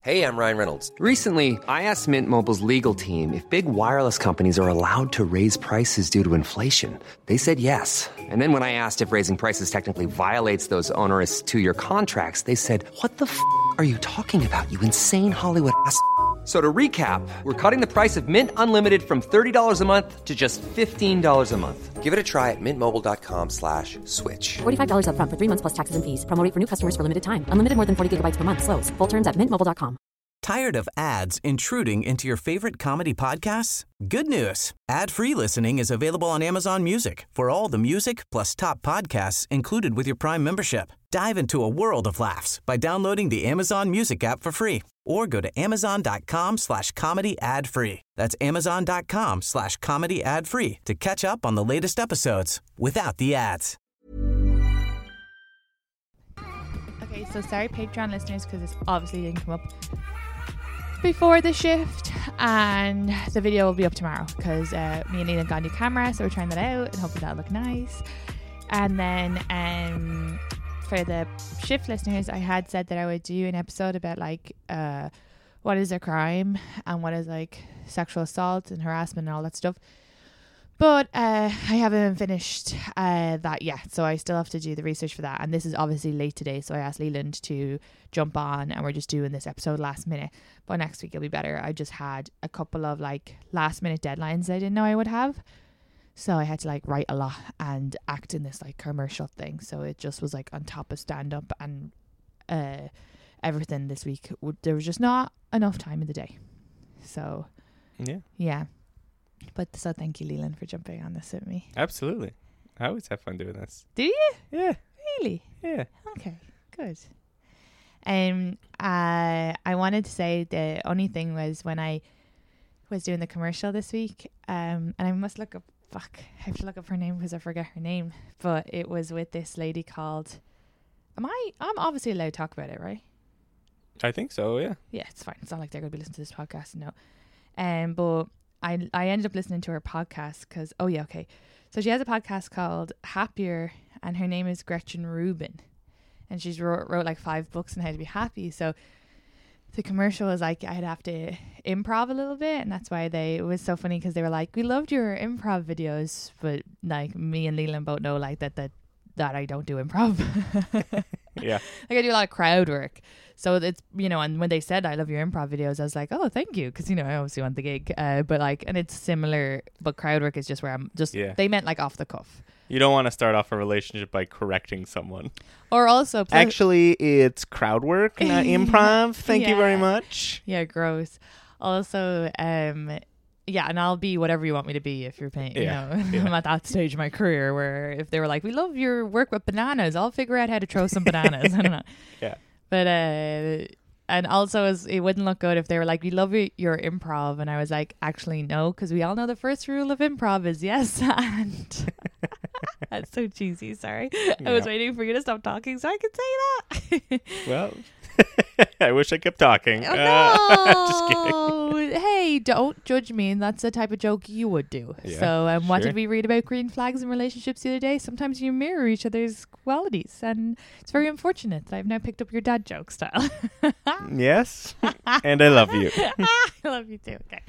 Hey, I'm Ryan Reynolds. Recently, I asked Mint Mobile's legal team if big wireless companies are allowed to raise prices due to inflation. They said yes. And then when I asked if raising prices technically violates those onerous two-year contracts, they said, "What the f*** are you talking about, you insane Hollywood ass?" So to recap, we're cutting the price of Mint Unlimited from $30 a month to just $15 a month. Give it a try at mintmobile.com/switch. $45 up front for 3 months plus taxes and fees. Promo rate for new customers for limited time. Unlimited more than 40 gigabytes per month. Slows full terms at mintmobile.com. Tired of ads intruding into your favorite comedy podcasts? Good news. Ad-free listening is available on Amazon Music for all the music plus top podcasts included with your Prime membership. Dive into a world of laughs by downloading the Amazon Music app for free or go to amazon.com/comedy ad-free. That's amazon.com/comedy ad-free to catch up on the latest episodes without the ads. Okay, so sorry Patreon listeners because this obviously didn't come up before the shift, and the video will be up tomorrow because me and Leland got a new camera, so we're trying that out and hopefully that'll look nice. And then for the shift listeners, I had said that I would do an episode about like what is a crime and what is like sexual assault and harassment and all that stuff. But I haven't finished that yet, so I still have to do the research for that. And this is obviously late today, so I asked Leland to jump on, and we're just doing this episode last minute. But next week it'll be better. I just had a couple of like last minute deadlines I didn't know I would have, so I had to like write a lot and act in this like commercial thing. So it just was like on top of stand up and everything this week. There was just not enough time in the day. So yeah. But so thank you, Leland, for jumping on this with me. Absolutely. I always have fun doing this. Do you? Yeah. Really? Yeah. Okay, good. I wanted to say the only thing was when I was doing the commercial this week, and I must look up, I have to look up her name because I forget her name, but it was with this lady called, I'm obviously allowed to talk about it, right? I think so, yeah. Yeah, it's fine. It's not like they're going to be listening to this podcast, no. But I ended up listening to her podcast because, so she has a podcast called Happier, and her name is Gretchen Rubin, and she's wrote like 5 books on how to be happy. So the commercial was like I'd have to improv a little bit, and that's why it was so funny because they were like, we loved your improv videos, but like me and Leland both know like that I don't do improv. Yeah. Like I do a lot of crowd work. So it's, and when they said I love your improv videos, I was like, oh, thank you. Because, I obviously want the gig. But like, and it's similar, but crowd work is just where I'm just, they meant like off the cuff. You don't want to start off a relationship by correcting someone. Or also. Actually, it's crowd work, not improv. Thank you very much. Yeah, gross. Also, yeah, and I'll be whatever you want me to be if you're paying. I'm at that stage of my career where if they were like, we love your work with bananas, I'll figure out how to throw some bananas. I don't know. Yeah. But, and also it wouldn't look good if they were like, we love your improv. And I was like, actually, no, because we all know the first rule of improv is yes. And that's so cheesy. Sorry. Yeah. I was waiting for you to stop talking so I could say that. Well, I wish I kept talking. Oh, no. Just kidding. Hey, don't judge me. And that's the type of joke you would do. Yeah, so what did we read about green flags in relationships the other day? Sometimes you mirror each other's qualities. And it's very unfortunate that I've now picked up your dad joke style. Yes. And I love you. I love you too. Okay.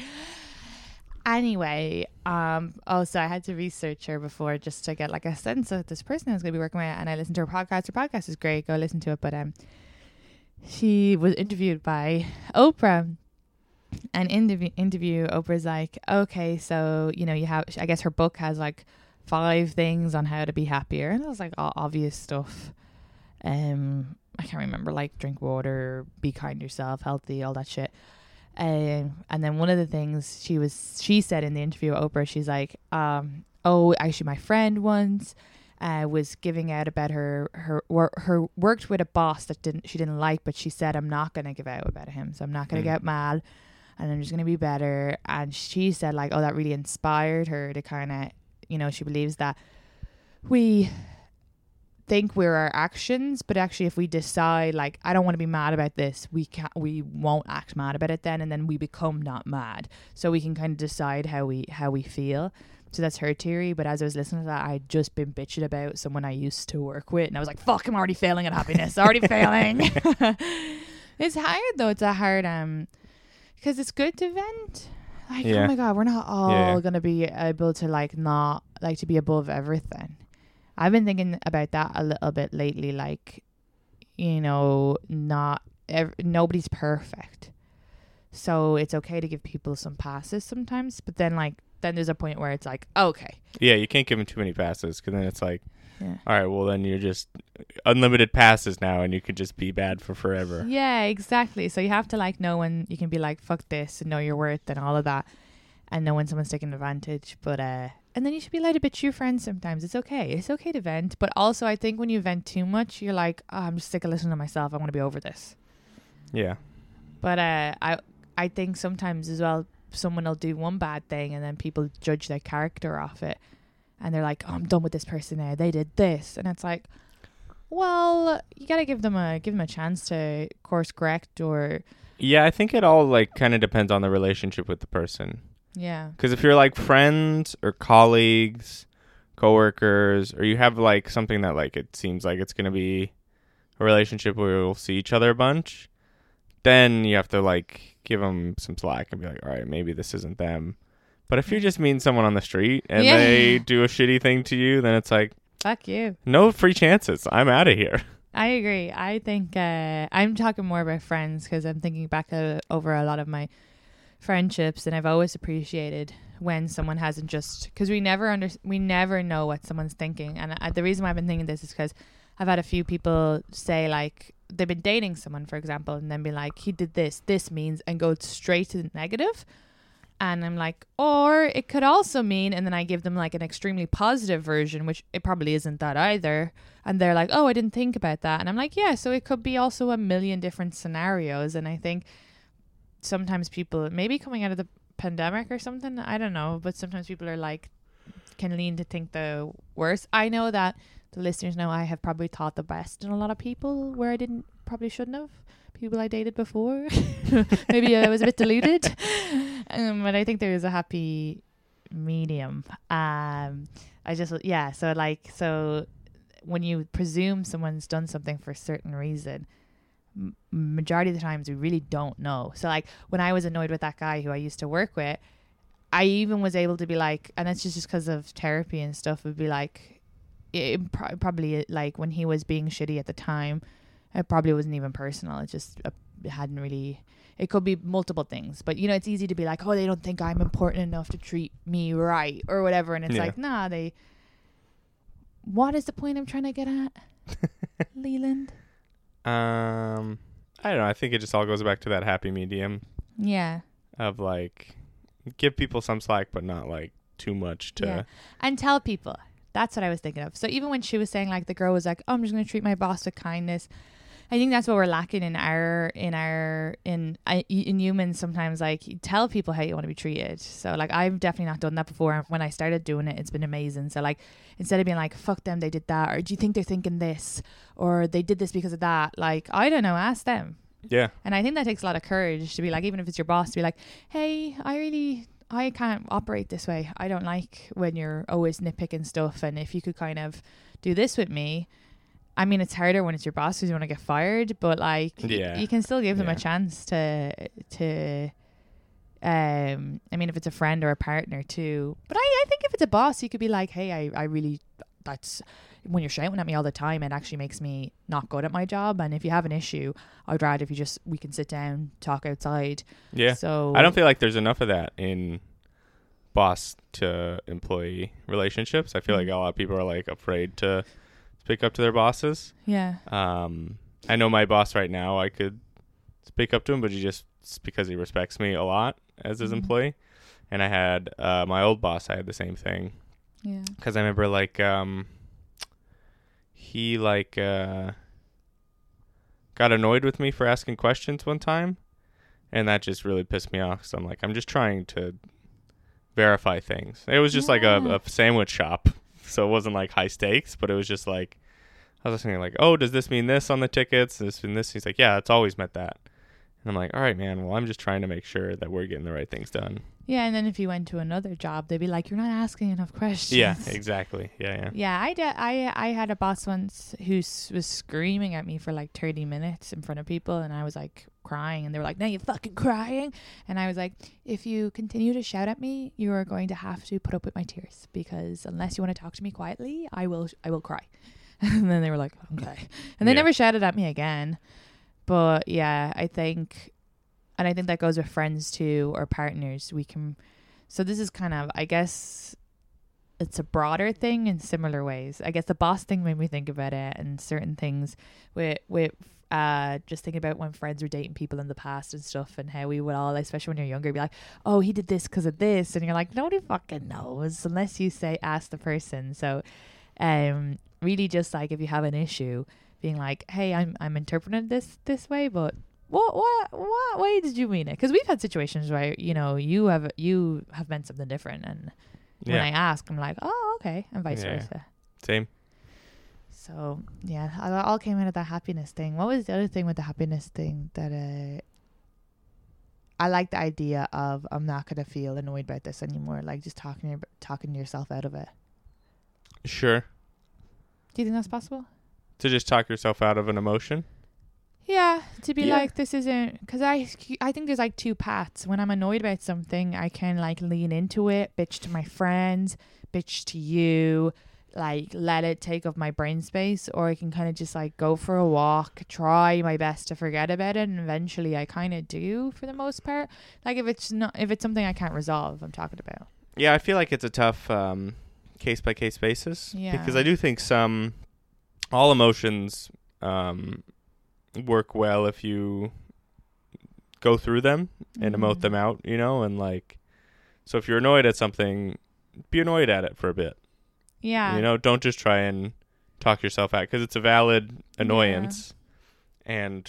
Anyway, so I had to research her before just to get like a sense of this person I was going to be working with. And I listened to her podcast. Her podcast is great. Go listen to it. But she was interviewed by Oprah, and in the interview Oprah's like, okay, so you have, I guess her book has like 5 things on how to be happier, and it was like all obvious stuff. I can't remember, like drink water, be kind to yourself, healthy, all that shit. And then one of the things she said in the interview with Oprah, she's like, actually my friend once was giving out about her worked with a boss that she didn't like, but she said, I'm not going to give out about him. So I'm not going to get mad, and I'm just going to be better. And she said like, that really inspired her to kind of, she believes that we think we're our actions, but actually if we decide like, I don't want to be mad about this, we won't act mad about it then, and then we become not mad. So we can kind of decide how we feel. So that's her theory. But as I was listening to that, I'd just been bitching about someone I used to work with, and I was like, fuck, I'm already failing at happiness. Already failing. It's hard though. It's a hard because it's good to vent. Like, Yeah. oh my God, we're not all Yeah. gonna be able to like not like to be above everything. I've been thinking about that a little bit lately. Like, you know, nobody's perfect, so it's okay to give people some passes sometimes. But then there's a point where it's like, okay, Yeah, you can't give them too many passes because then it's like, yeah. all right, well then you're just unlimited passes now, and you could just be bad for forever. Yeah, exactly. So you have to like know when you can be like, fuck this, and know your worth and all of that, and know when someone's taking advantage. But and then you should be allowed a bit to your friends sometimes. It's okay. It's okay to vent. But also I think when you vent too much, you're like, oh, I'm just sick of listening to myself. I want to be over this. Yeah. But I think sometimes as well, someone will do one bad thing and then people judge their character off it. And they're like, oh, I'm done with this person now. They did this. And it's like, well, you got to give them a chance to course correct or... Yeah, I think it all like kind of depends on the relationship with the person. Yeah. Because if you're like friends or colleagues, coworkers, or you have like something that like it seems like it's going to be a relationship where you'll see each other a bunch, then you have to like give them some slack and be like, all right, maybe this isn't them. But if you're just meeting someone on the street and Yeah. they do a shitty thing to you, then it's like, Fuck you. no free chances. I'm out of here. I agree. I think I'm talking more about friends because I'm thinking back over a lot of my friendships, and I've always appreciated when someone hasn't just because we never know what someone's thinking. And the reason why I've been thinking this is because I've had a few people say like they've been dating someone, for example, and then be like, he did this means, and go straight to the negative. And I'm like, or it could also mean, and then I give them like an extremely positive version, which it probably isn't that either. And they're like, oh, I didn't think about that. And I'm like, yeah, so it could be also a million different scenarios. And I think sometimes people, maybe coming out of the pandemic or something, I don't know, but sometimes people are like, can lean to think the worst. I know that the listeners know I have probably thought the best in a lot of people where I probably shouldn't have. People I dated before. Maybe I was a bit deluded. But I think there is a happy medium. So when you presume someone's done something for a certain reason, majority of the times we really don't know. So like when I was annoyed with that guy who I used to work with, I even was able to be like, and it's just because of therapy and stuff, would be like, probably like when he was being shitty at the time, it probably wasn't even personal. It just hadn't really... It could be multiple things. But, you know, it's easy to be like, oh, they don't think I'm important enough to treat me right or whatever. And it's like, nah, they... What is the point I'm trying to get at, Leland? I don't know. I think it just all goes back to that happy medium. Yeah. Of like, give people some slack, but not like too much to... Yeah. And tell people. That's what I was thinking of. So even when she was saying like the girl was like, oh, I'm just going to treat my boss with kindness. I think that's what we're lacking in humans sometimes. Like, you tell people how you want to be treated. So like I've definitely not done that before. When I started doing it, it's been amazing. So like instead of being like, fuck them, they did that, or do you think they're thinking this, or they did this because of that, like, I don't know, ask them. Yeah. And I think that takes a lot of courage to be like, even if it's your boss, to be like, hey, I can't operate this way. I don't like when you're always nitpicking stuff, and if you could kind of do this with me. I mean, it's harder when it's your boss because you want to get fired, but like, you can still give them a chance to I mean, if it's a friend or a partner too. But I think if it's a boss, you could be like, hey, I really, that's when you're shouting at me all the time, it actually makes me not good at my job. And if you have an issue, I'd rather if we can sit down, talk outside. Yeah. So I don't feel like there's enough of that in boss to employee relationships. I feel like a lot of people are like afraid to speak up to their bosses. Yeah. I know my boss right now, I could speak up to him, but it's because he respects me a lot as his employee. And I had my old boss, I had the same thing. Yeah. Because I remember like he like got annoyed with me for asking questions one time, and that just really pissed me off. So I'm like, I'm just trying to verify things. It was just like a sandwich shop. So it wasn't like high stakes, but it was just like, I was thinking like, oh, does this mean this on the tickets? Does this mean this? He's like, yeah, it's always meant that. And I'm like, all right, man, well, I'm just trying to make sure that we're getting the right things done. Yeah, and then if you went to another job, they'd be like, you're not asking enough questions. Yeah, exactly. Yeah. Yeah, I had a boss once who was screaming at me for like 30 minutes in front of people, and I was like crying, and they were like, "No, you're fucking crying," and I was like, "If you continue to shout at me, you are going to have to put up with my tears, because unless you want to talk to me quietly, I will cry." And then they were like, "Okay," and they never shouted at me again. But yeah, I think that goes with friends too, or partners. So this is kind of, I guess, it's a broader thing in similar ways. I guess the boss thing made me think about it, and certain things with just thinking about when friends were dating people in the past and stuff, and how we would all, especially when you're younger, be like, "Oh, he did this because of this," and you're like, "Nobody fucking knows unless you ask the person." So, really, just like if you have an issue, being like, "Hey, I'm interpreting this way, but what way did you mean it?" Because we've had situations where you have meant something different, and when I ask, I'm like, "Oh, okay," and vice versa. Same. So yeah, it all came out of that happiness thing. What was the other thing with the happiness thing that I like the idea of, I'm not gonna feel annoyed about this anymore, like just talking yourself out of it. Sure. Do you think that's possible? To just talk yourself out of an emotion? Yeah, to be like, this isn't, because I think there's like two paths. When I'm annoyed about something, I can like lean into it, bitch to my friends, bitch to you, like let it take up my brain space, or I can kind of just like go for a walk, try my best to forget about it, and eventually I kind of do for the most part. Like if it's something I can't resolve, I'm talking about. Yeah, I feel like it's a tough case by case basis, because I do think all emotions work well if you go through them and emote them out, and like, so if you're annoyed at something, be annoyed at it for a bit. Yeah. Don't just try and talk yourself out, because it's a valid annoyance. Yeah. And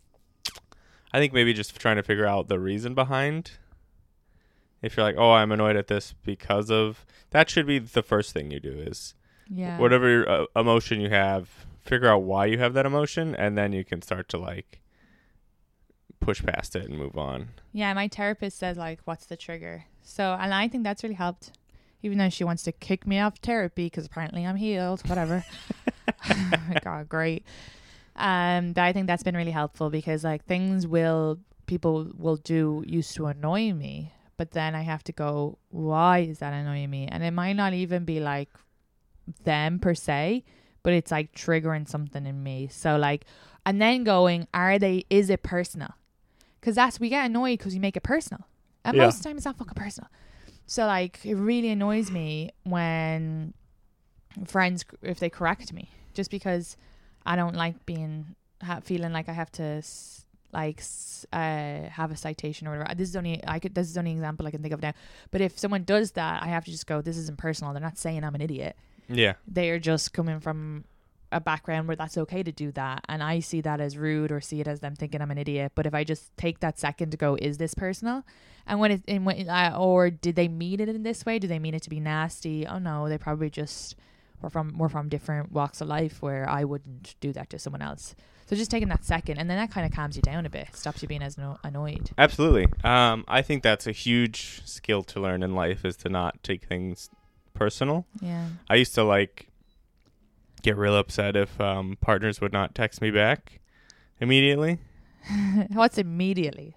I think maybe just trying to figure out the reason behind. If you're like, "Oh, I'm annoyed at this because of," that should be the first thing you do, is whatever emotion you have, figure out why you have that emotion, and then you can start to like push past it and move on. Yeah, my therapist says like, what's the trigger? So, and I think that's really helped, even though she wants to kick me off therapy because apparently I'm healed, whatever. Oh my God, great. But I think that's been really helpful, because like people will do used to annoy me, but then I have to go, why is that annoying me? And it might not even be like them per se, but it's like triggering something in me. So like, and then going, is it personal? Because we get annoyed because we make it personal. And most of the time it's not fucking personal. So like, it really annoys me when friends, if they correct me, just because I don't like feeling like I have to have a citation or whatever. This is only an example I can think of now. But if someone does that, I have to just go, this isn't personal. They're not saying I'm an idiot. Yeah. They are just coming from a background where that's okay to do that, and I see that as rude, or see it as them thinking I'm an idiot. But if I just take that second to go, is this personal? And or did they mean it in this way? Do they mean it to be nasty? Oh no, they probably just were from different walks of life where I wouldn't do that to someone else. So just taking that second, and then that kind of calms you down a bit, stops you being as annoyed. Absolutely. I think that's a huge skill to learn in life, is to not take things personal. Yeah. I used to like get real upset if partners would not text me back immediately. What's immediately?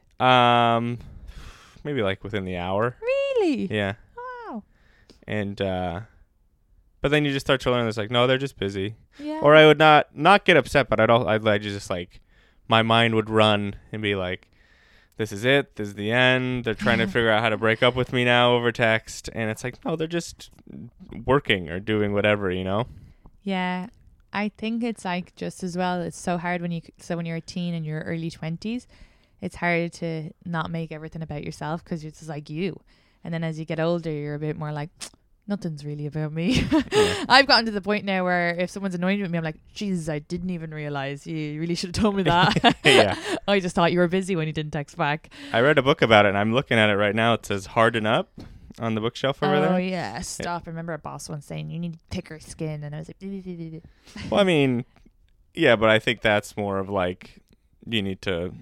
Maybe like within the hour. Really? Yeah. Wow. And but then you just start to learn, it's like, no, they're just busy. Yeah. Or I would not get upset, but I'd just like, my mind would run and be like, this is it. This is the end. They're trying to figure out how to break up with me now over text. And it's like, no, they're just working or doing whatever, Yeah. I think it's like, just as well, it's so hard when you're a teen in your early 20s, it's hard to not make everything about yourself, because it's just like you. And then as you get older, you're a bit more like, nothing's really about me. Yeah. I've gotten to the point now where if someone's annoyed with me, I'm like, Jesus, I didn't even realize. You really should have told me that. Yeah. I just thought you were busy when you didn't text back. I read a book about it, and I'm looking at it right now. It says Harden Up on the bookshelf over there. Oh, yeah. Stop. I remember a boss once saying, you need thicker skin. And I was like, well, I mean, yeah, but I think that's more of like, you need to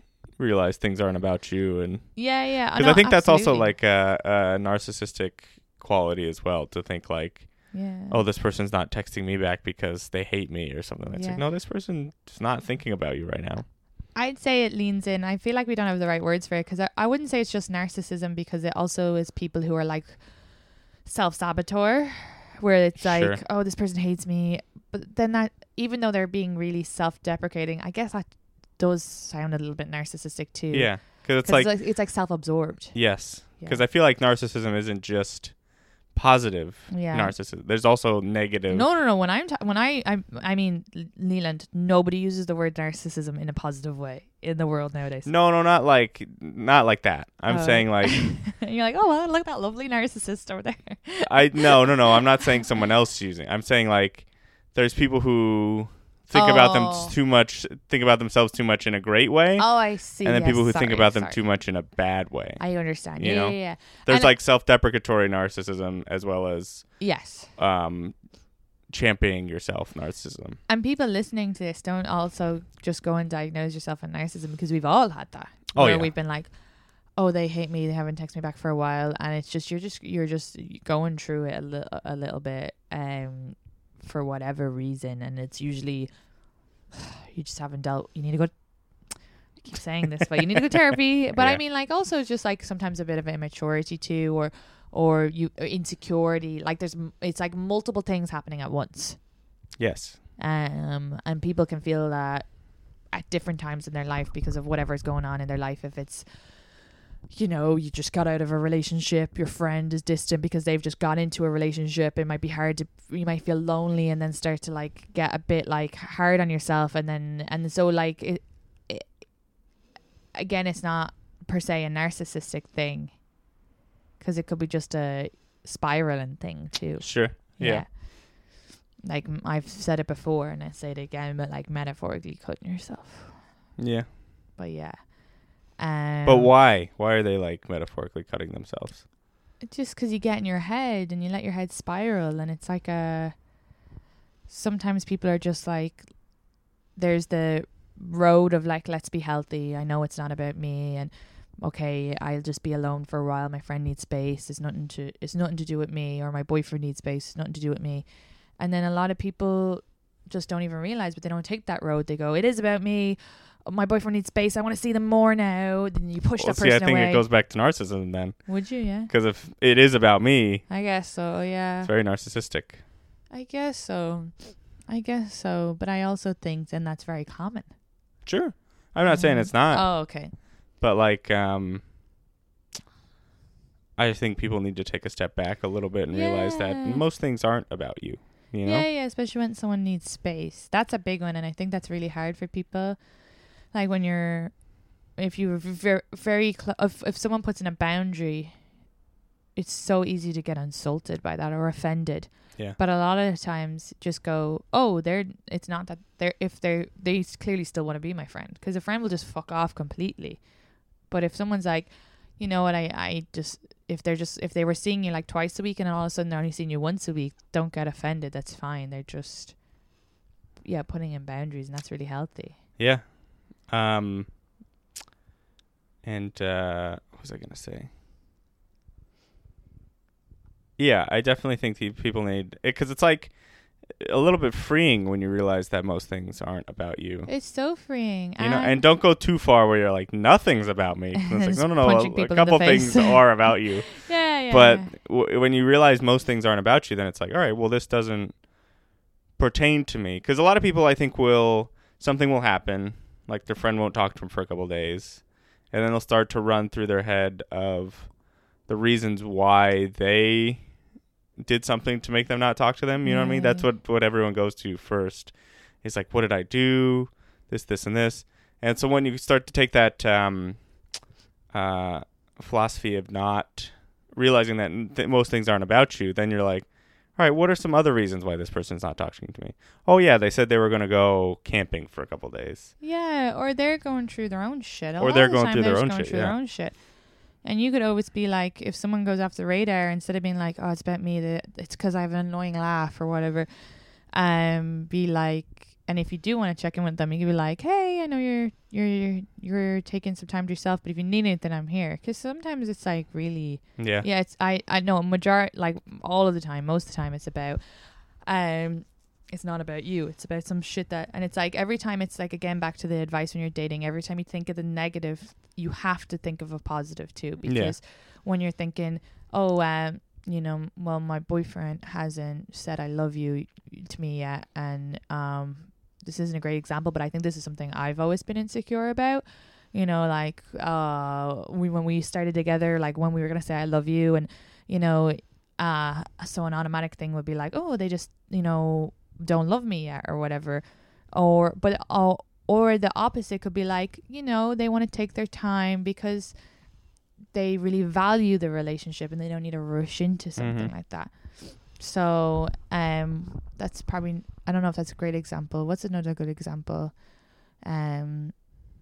realize things aren't about you. And Yeah. because I think that's also like a narcissistic quality as well, to think like, oh, this person's not texting me back because they hate me or something. It's like, no, this person is not thinking about you right now. I'd say it leans in. I feel like we don't have the right words for it, because I wouldn't say it's just narcissism, because it also is people who are like self-saboteur, where it's like, oh, this person hates me. But then that, even though they're being really self-deprecating, I guess that does sound a little bit narcissistic too. Yeah, because it's like self-absorbed. Yes, because I feel like narcissism isn't just positive narcissism. There's also negative. No. When I mean, Leland, nobody uses the word narcissism in a positive way in the world nowadays. No, not like that. I'm saying like you're like, oh, well, look at that lovely narcissist over there. No. I'm not saying someone else using. I'm saying like there's people who think about themselves too much in a great way. Oh, I see. And then people who think about them too much in a bad way. I understand. You know? Yeah. There's and like self-deprecatory narcissism as well as championing yourself narcissism. And people listening to this, don't also just go and diagnose yourself with narcissism, because we've all had that. We've been like, oh, they hate me, they haven't texted me back for a while, and it's just you're just going through it a little bit for whatever reason, and it's usually you just haven't dealt. You need to go. I keep saying this, but you need to go to therapy. But I mean, like, also just like sometimes a bit of immaturity too, or insecurity. Like it's like multiple things happening at once. Yes. And people can feel that at different times in their life because of whatever's going on in their life. If it's, you just got out of a relationship, your friend is distant because they've just got into a relationship, it might be hard you might feel lonely, and then start to like get a bit like hard on yourself, and so like it again, it's not per se a narcissistic thing, because it could be just a spiraling thing too. Sure. Yeah. Like I've said it before and I say it again, but like metaphorically cutting yourself. Yeah. But yeah. But why? Why are they like metaphorically cutting themselves? Just because you get in your head and you let your head spiral, and it's like sometimes people are just like, there's the road of like, let's be healthy. I know it's not about me, and okay, I'll just be alone for a while. My friend needs space. It's nothing to do with me, or my boyfriend needs space. It's nothing to do with me. And then a lot of people just don't even realize, but they don't take that road. They go, it is about me. My boyfriend needs space. I want to see them more now. Then you push that person away. I think it goes back to narcissism then. Would you? Yeah. Because if it is about me, I guess so. Yeah. It's very narcissistic. I guess so. But I also think then that's very common. Sure. I'm not saying it's not. Oh, okay. But like, I think people need to take a step back a little bit and realize that most things aren't about you. You know? Yeah. Especially when someone needs space. That's a big one, and I think that's really hard for people. Like when if someone puts in a boundary, it's so easy to get insulted by that or offended. Yeah. But a lot of the times, just go, oh, it's not that they clearly still want to be my friend, because a friend will just fuck off completely. But if someone's like, you know what, if they were seeing you like twice a week and all of a sudden they're only seeing you once a week, don't get offended. That's fine. They're just putting in boundaries, and that's really healthy. Yeah. And what was I gonna say? Yeah, I definitely think people need it, because it's like a little bit freeing when you realize that most things aren't about you. It's so freeing, and don't go too far where you're like, nothing's about me. It's like, no, a couple things are about you. But when you realize most things aren't about you, then it's like, all right, well, this doesn't pertain to me. Because a lot of people, I think, something will happen, like their friend won't talk to them for a couple days, and then they'll start to run through their head of the reasons why they did something to make them not talk to them. You know what I mean? That's what everyone goes to first. It's like, what did I do? This, and this. And so when you start to take that philosophy of not realizing that most things aren't about you, then you're like, all right, what are some other reasons why this person's not talking to me? Oh, yeah, they said they were going to go camping for a couple of days. Yeah, or they're going through their own shit. Or they're going through their own shit. And you could always be like, if someone goes off the radar, instead of being like, oh, it's about me, it's because I have an annoying laugh or whatever, be like, and if you do want to check in with them, you can be like, hey, I know you're taking some time to yourself, but if you need anything, I'm here. Because sometimes it's like really, Yeah. it's I know like all of the time, most of the time, it's about it's not about you, it's about some shit that, and it's like every time, it's like, again, back to the advice when you're dating, every time you think of the negative, you have to think of a positive too, because when you're thinking, well, my boyfriend hasn't said I love you to me yet, and this isn't a great example, but I think this is something I've always been insecure about, like when we started together, like when we were gonna say I love you, and so an automatic thing would be like, oh, they just don't love me yet or whatever, or the opposite could be like, they want to take their time because they really value the relationship and they don't need to rush into something like that. So that's probably, I don't know if that's a great example. What's another good example? My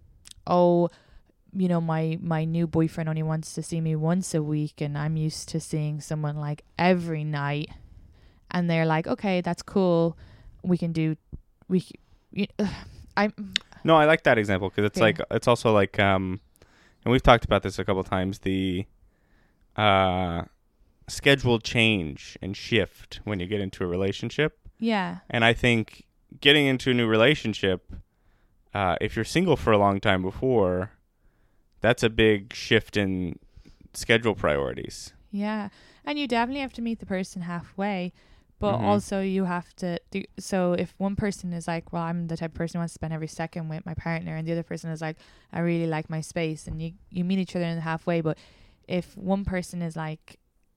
new boyfriend only wants to see me once a week, and I'm used to seeing someone like every night, and they're like, okay, that's cool, No, I like that example, because it's like, it's also like and we've talked about this a couple times, the schedule change and shift when you get into a relationship. Yeah. And I think getting into a new relationship, if you're single for a long time before, that's a big shift in schedule priorities. Yeah. And you definitely have to meet the person halfway, but also you have to do, so if one person is like, well, I'm the type of person who wants to spend every second with my partner, and the other person is like, I really like my space, and you meet each other in the halfway. But if one person is like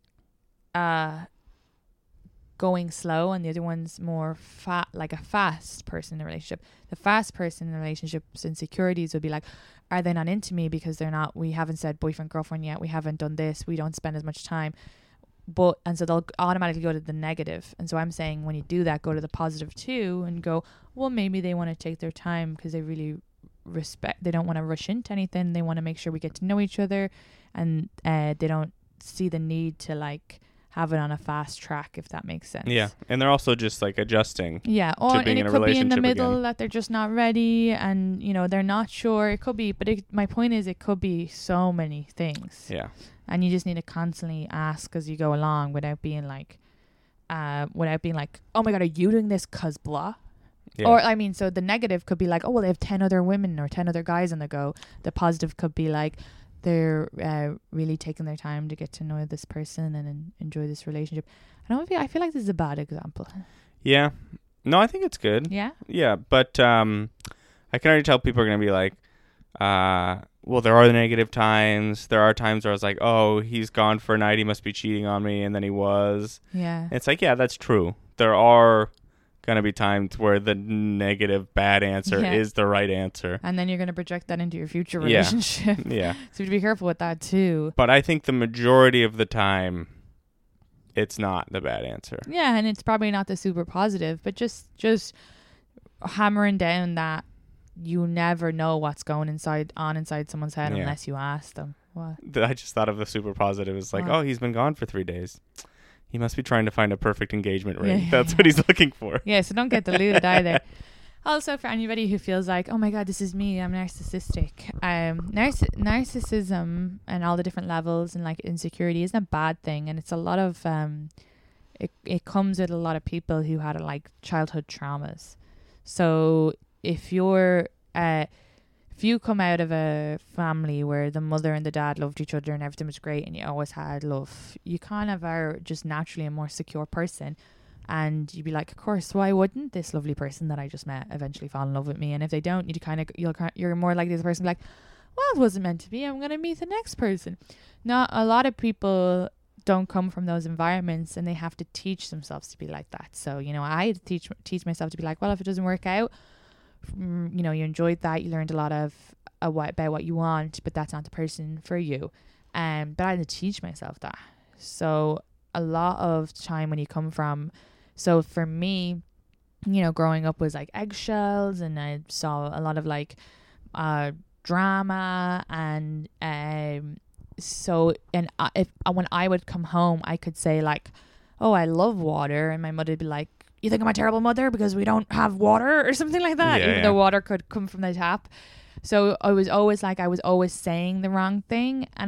going slow and the other one's more like a fast person in the relationship, the fast person in the relationship's insecurities would be like, are they not into me because we haven't said boyfriend girlfriend yet, we haven't done this, we don't spend as much time, and so they'll automatically go to the negative. And so I'm saying, when you do that, go to the positive too, and go, well, maybe they want to take their time because they really they don't want to rush into anything, they want to make sure we get to know each other, and they don't see the need to like have it on a fast track, if that makes sense. Yeah. And they're also just like adjusting. Yeah. Or, and it could be in the middle that they're just not ready, and they're not sure. It could be, but my point is, it could be so many things. Yeah. And you just need to constantly ask as you go along, without being like, oh my God, are you doing this 'cause blah? Yeah. Or, I mean, so the negative could be like, oh, well, they have 10 other women or 10 other guys on the go. The positive could be like, they're really taking their time to get to know this person and enjoy this relationship. I feel like this is a bad example. Yeah. No, I think it's good. Yeah? Yeah, but I can already tell people are going to be like, well, there are the negative times. There are times where I was like, oh, he's gone for a night, he must be cheating on me, and then he was. Yeah. And it's like, yeah, that's true. There are going to be times where the negative bad answer is the right answer. And then you're going to project that into your future relationship. Yeah. So you have to be careful with that too. But I think the majority of the time, it's not the bad answer. Yeah, and it's probably not the super positive, but just hammering down that you never know what's going inside someone's head unless you ask them. What? I just thought of the super positive as like, oh, he's been gone for 3 days. He must be trying to find a perfect engagement ring. That's what he's looking for. Yeah, so don't get deluded either. Also, for anybody who feels like, oh my God, this is me, I'm narcissistic. Narcissism and all the different levels and like insecurity isn't a bad thing. And it's a lot of, it comes with a lot of people who had like childhood traumas. So if you come out of a family where the mother and the dad loved each other and everything was great and you always had love, you kind of are just naturally a more secure person. And you'd be like, of course, why wouldn't this lovely person that I just met eventually fall in love with me? And if they don't, you're more likely the person like, well, it wasn't meant to be, I'm going to meet the next person. Now, a lot of people don't come from those environments, and they have to teach themselves to be like that. So, I had to teach myself to be like, well, if it doesn't work out, you enjoyed that, you learned a lot about what you want, but that's not the person for you. But I had to teach myself that. So a lot of time when you come from, so for me, growing up was like eggshells, and I saw a lot of like drama, and when I would come home, I could say like, oh, I love water, and my mother would be like, you think I'm a terrible mother because we don't have water or something like that, even though water could come from the tap. So I was always saying the wrong thing, and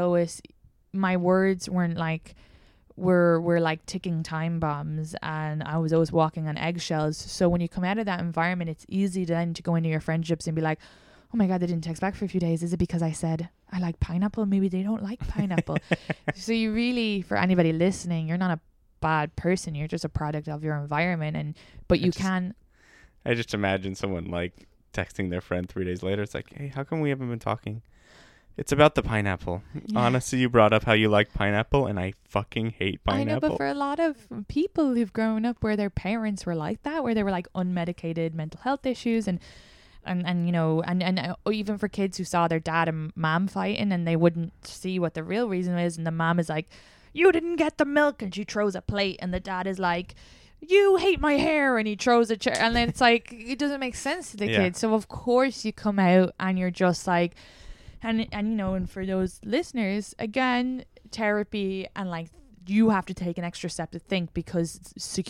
my words weren't like, were like ticking time bombs, and I was always walking on eggshells. So when you come out of that environment, it's easy then to go into your friendships and be like, oh my God, they didn't text back for a few days. Is it because I said I like pineapple? Maybe they don't like pineapple. So you really, for anybody listening, you're not a bad person. You're just a product of your environment. I just imagine someone like texting their friend 3 days later. It's like, hey, how come we haven't been talking? It's about the pineapple. Yeah. Honestly, you brought up how you like pineapple, and I fucking hate pineapple. I know, but for a lot of people who've grown up where their parents were like that, where they were like unmedicated mental health issues, and you know, and even for kids who saw their dad and mom fighting, and they wouldn't see what the real reason is, and the mom is like, you didn't get the milk, and she throws a plate, and the dad is like, you hate my hair, and he throws a chair, and then it's like, it doesn't make sense to the kid. So of course you come out and you're just like, and you know, and for those listeners, again, therapy, and like, you have to take an extra step to think, because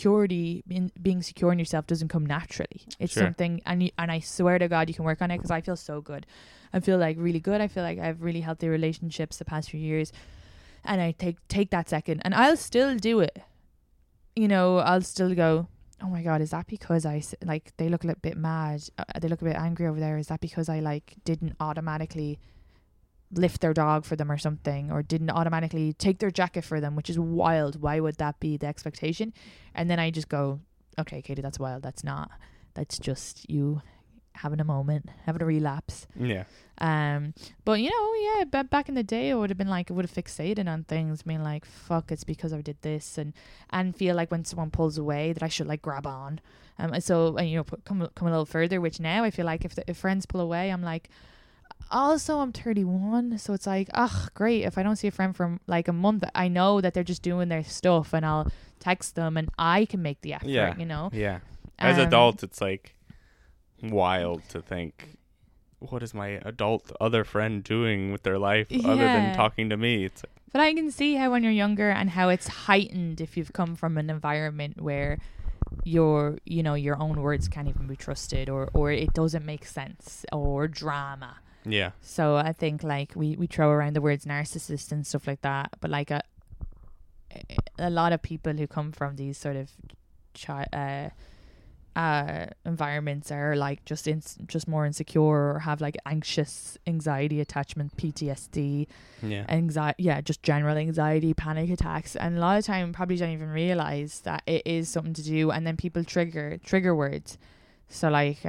being secure in yourself doesn't come naturally. It's something, and I swear to God you can work on it, because I feel so good. I feel like really good. I feel like I have really healthy relationships the past few years, and I take that second, and I'll still do it. You know, I'll still go, oh my God, is that because they look a little bit mad? They look a bit angry over there. Is that because I like didn't automatically lift their dog for them or something, or didn't automatically take their jacket for them, which is wild. Why would that be the expectation? And then I just go, okay, Katie, that's wild. That's not. That's just you having a moment, having a relapse. Yeah. But you know, yeah, back in the day, I would have fixated on things, being like, fuck, it's because I did this, and feel like when someone pulls away that I should like grab on. So you know, come a little further, which now I feel like if friends pull away, I'm like, also I'm 31, so it's like, great, if I don't see a friend for like a month, I know that they're just doing their stuff, and I'll text them, and I can make the effort. You know. Yeah. As adults, it's like wild to think, what is my adult other friend doing with their life other than talking to me? It's like, but I can see how when you're younger, and how it's heightened if you've come from an environment where your own words can't even be trusted, or it doesn't make sense, or drama. Yeah. So I think like we throw around the words narcissist and stuff like that, but like a lot of people who come from these sort of environments are like just more insecure, or have like anxiety attachment, PTSD, just general anxiety, panic attacks, and a lot of time probably don't even realize that it is something to do, and then people trigger words. So like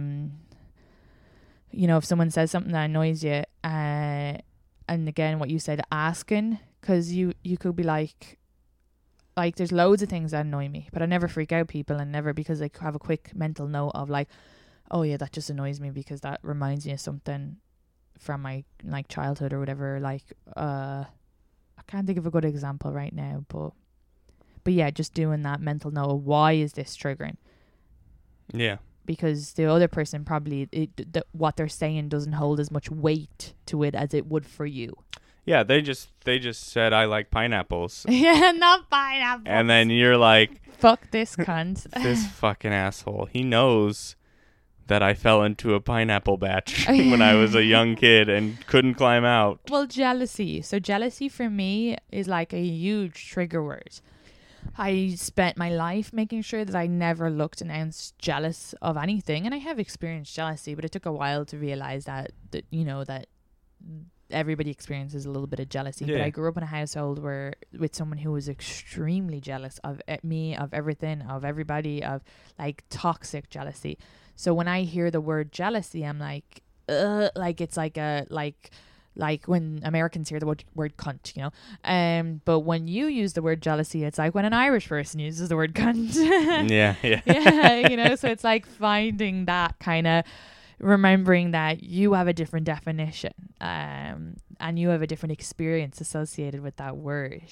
you know, if someone says something that annoys you, and again what you said, asking, because you could be like there's loads of things that annoy me, but I never freak out people, and never, because I have a quick mental note of like, oh yeah, that just annoys me because that reminds me of something from my like childhood or whatever. Like I can't think of a good example right now, but yeah, just doing that mental note of why is this triggering. Yeah. Because the other person probably what they're saying doesn't hold as much weight to it as it would for you. Yeah, they just said I like pineapples. Yeah, not pineapples. And then you're like, fuck this cunt. This fucking asshole. He knows that I fell into a pineapple batch when I was a young kid and couldn't climb out. Well, jealousy. So jealousy for me is like a huge trigger word. I spent my life making sure that I never looked and I was jealous of anything, and I have experienced jealousy, but it took a while to realize that you know, that everybody experiences a little bit of jealousy. But I grew up in a household with someone who was extremely jealous of me, of everything, of everybody, of like toxic jealousy. So when I hear the word jealousy, I'm like, like it's like a like when Americans hear the word cunt, you know. But when you use the word jealousy, it's like when an Irish person uses the word cunt. Yeah. Yeah, you know, so it's like finding that kind of, remembering that you have a different definition, and you have a different experience associated with that word.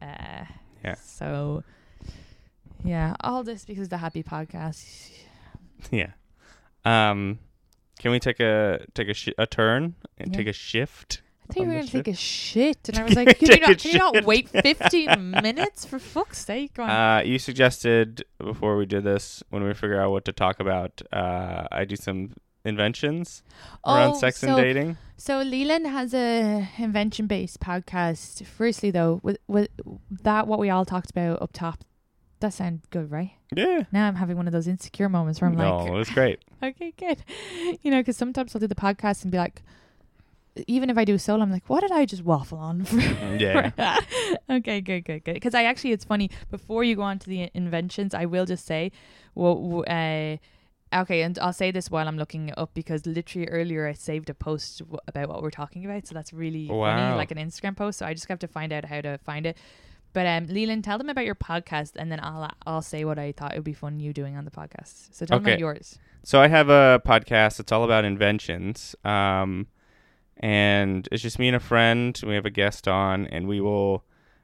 So yeah, all this because of the Happy Podcast. Yeah. Can we take a turn and take a shift? I thought you were going to shit. take a shit. And I was like, can you Take a not shit. wait 15 minutes? For fuck's sake. Go on. You suggested before we did this, when we figure out what to talk about, I do some inventions around sex and dating. So Leland has a invention-based podcast. Firstly, though, with that, what we all talked about up top, that sounds good, right? Yeah. Now I'm having one of those insecure moments where I'm No, like, it was great. okay, good. You know, because sometimes I'll do the podcast and be like, even if I do a solo, I'm like, what did I just waffle on for? Yeah. Okay, good. Because it's funny, before you go on to the inventions, I will just say, okay, and I'll say this while I'm looking it up, because literally earlier I saved a post about what we're talking about. So that's really funny, like an Instagram post. So I just have to find out how to find it. But Leland, tell them about your podcast, and then I'll say what I thought it would be fun you doing on the podcast. So tell them about yours. So I have a podcast. It's all about inventions. And it's just me and a friend. We have a guest on, and we will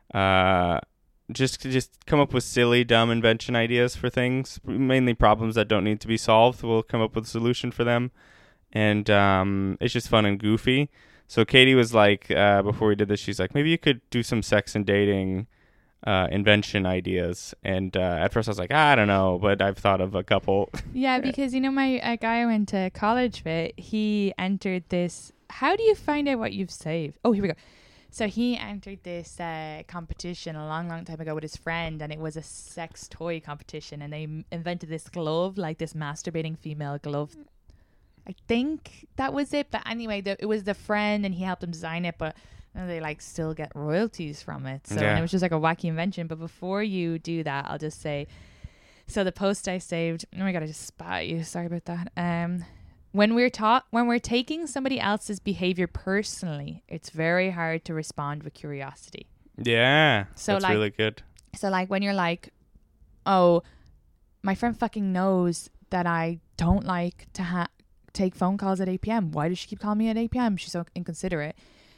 just come up with silly, dumb invention ideas for things, mainly problems that don't need to be solved. We'll come up with a solution for them, and it's just fun and goofy. So Katie was like, before we did this, she's like, maybe you could do some sex and dating invention ideas. And at first I was like, I don't know, but I've thought of a couple. Yeah, because, you know, a guy I went to college with, he entered this. How do you find out what you've saved? Oh, here we go. So he entered this competition a long, long time ago with his friend, and it was a sex toy competition, and they invented this glove, like this masturbating female glove. I think that was it. But anyway, it was the friend, and he helped him design it, but they like still get royalties from it. So and it was just like a wacky invention. But before you do that, I'll just say, so the post I saved, oh my God, I just spat at you. Sorry about that. When we're taking somebody else's behavior personally, it's very hard to respond with curiosity. Yeah. So that's like, really good. So like when you're like, oh, my friend fucking knows that I don't like to take phone calls at 8 p.m. Why does she keep calling me at 8 p.m.? She's so inconsiderate.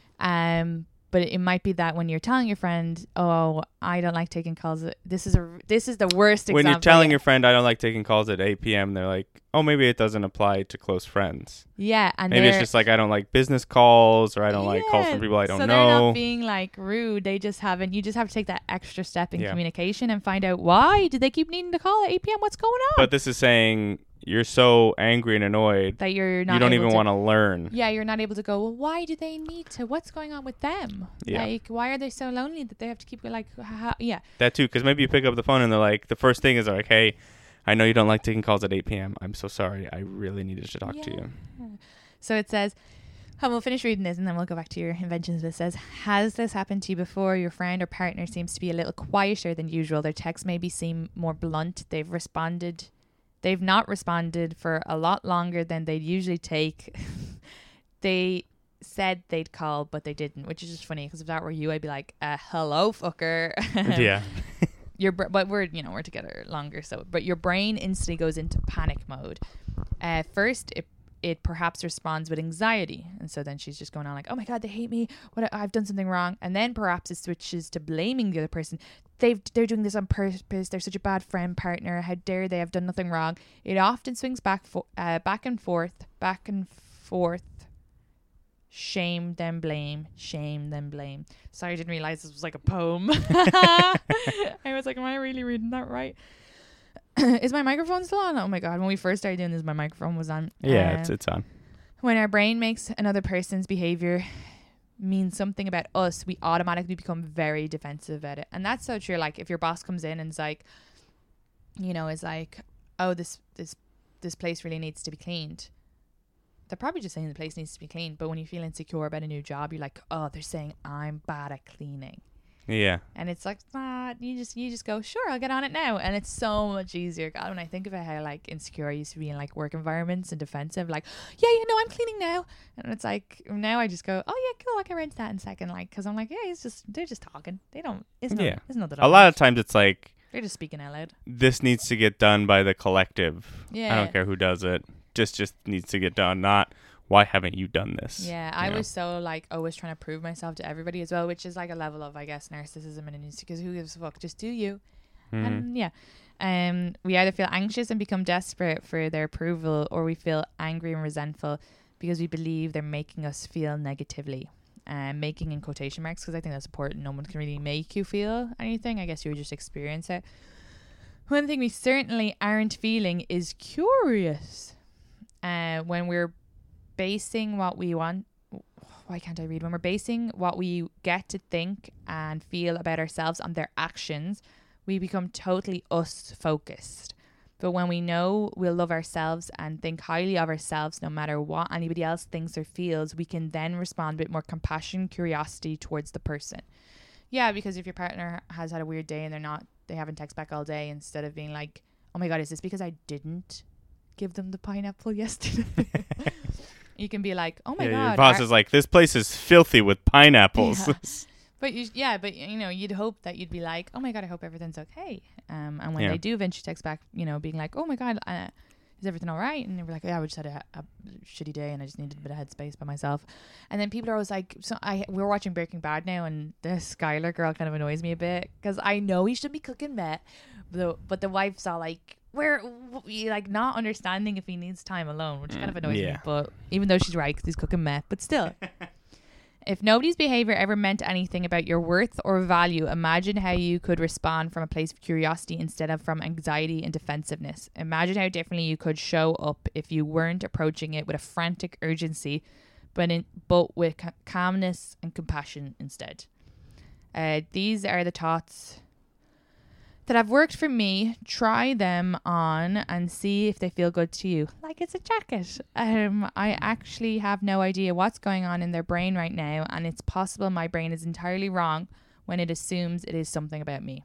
But it might be that when you're telling your friend, oh, I don't like taking calls. This is the worst example. When you're telling your friend, I don't like taking calls at 8 p.m., they're like, oh, maybe it doesn't apply to close friends. Yeah. And maybe it's just like, I don't like business calls, or I don't like calls from people I don't know. So they're not being like rude. They just haven't. You just have to take that extra step in communication and find out why did they keep needing to call at 8 p.m. What's going on? But this is saying you're so angry and annoyed that you don't even want to learn. Yeah, you're not able to go, well, why do they need to? What's going on with them? Yeah. Like, why are they so lonely that they have to keep like, yeah. That too, because maybe you pick up the phone and they're like, the first thing is like, hey, I know you don't like taking calls at 8 p.m. I'm so sorry. I really needed to talk to you. So it says, and we'll finish reading this and then we'll go back to your inventions. It says, has this happened to you before? Your friend or partner seems to be a little quieter than usual. Their texts maybe seem more blunt. They've not responded for a lot longer than they'd usually take. They said they'd call, but they didn't, which is just funny, because if that were you, I'd be like, hello, fucker. Yeah. But we're together longer, but your brain instantly goes into panic mode. First, it perhaps responds with anxiety, and so then she's just going on like, oh my God, they hate me, I've done something wrong. And then perhaps it switches to blaming the other person. They're doing this on purpose, they're such a bad friend, partner, how dare they, have done nothing wrong. It often swings back and forth, shame then blame. Sorry, I didn't realize this was like a poem. I was like, am I really reading that right? Is my microphone still on? Oh my God, when we first started doing this, my microphone was on. Yeah, it's on. When our brain makes another person's behavior mean something about us, we automatically become very defensive at it. And that's so true. Like if your boss comes in and is like, oh, this place really needs to be cleaned. They're probably just saying the place needs to be cleaned. But when you feel insecure about a new job, you're like, oh, they're saying I'm bad at cleaning. Yeah. And it's like, you just go, sure, I'll get on it now. And it's so much easier. God, when I think about how like insecure I used to be in like work environments and defensive, like, yeah, I'm cleaning now. And it's like, now I just go, oh yeah, cool, I can arrange that in a second. Like, cause I'm like, yeah, they're just talking. They don't, it's not that a lot of times it's like, they're just speaking out loud. This needs to get done by the collective. Yeah. I don't care who does it. Just needs to get done, not why haven't you done this? Yeah, I was so like always trying to prove myself to everybody as well, which is like a level of, I guess, narcissism and because who gives a fuck? Just do you. And we either feel anxious and become desperate for their approval, or we feel angry and resentful because we believe they're making us feel negatively. making in quotation marks, because I think that's important. No one can really make you feel anything. I guess you would just experience it. One thing we certainly aren't feeling is curious. When we're basing what we want, why can't I read? When we're basing what we get to think and feel about ourselves on their actions, we become totally us focused. But when we know we'll love ourselves and think highly of ourselves no matter what anybody else thinks or feels, we can then respond with more compassion, curiosity towards the person. Yeah, because if your partner has had a weird day and they haven't texted back all day, instead of being like, oh my God, is this because I didn't give them the pineapple yesterday? You can be like, oh my God. Your boss is like, this place is filthy with pineapples. Yeah. But you'd hope that you'd be like, oh my God, I hope everything's okay. And when they do eventually text back, being like, oh my God, is everything all right? And they were like, yeah, we just had a shitty day and I just needed a bit of headspace by myself. And then people are always like, we're watching Breaking Bad now, and the Skylar girl kind of annoys me a bit, because I know he should be cooking meth, but the wife's all like, we're like not understanding if he needs time alone, which kind of annoys me. But even though she's right, because he's cooking meth, but still. If nobody's behavior ever meant anything about your worth or value, imagine how you could respond from a place of curiosity instead of from anxiety and defensiveness. Imagine how differently you could show up if you weren't approaching it with a frantic urgency, but with calmness and compassion instead. These are the thoughts that have worked for me. Try them on and see if they feel good to you. Like it's a jacket. I actually have no idea what's going on in their brain right now, and it's possible my brain is entirely wrong when it assumes it is something about me.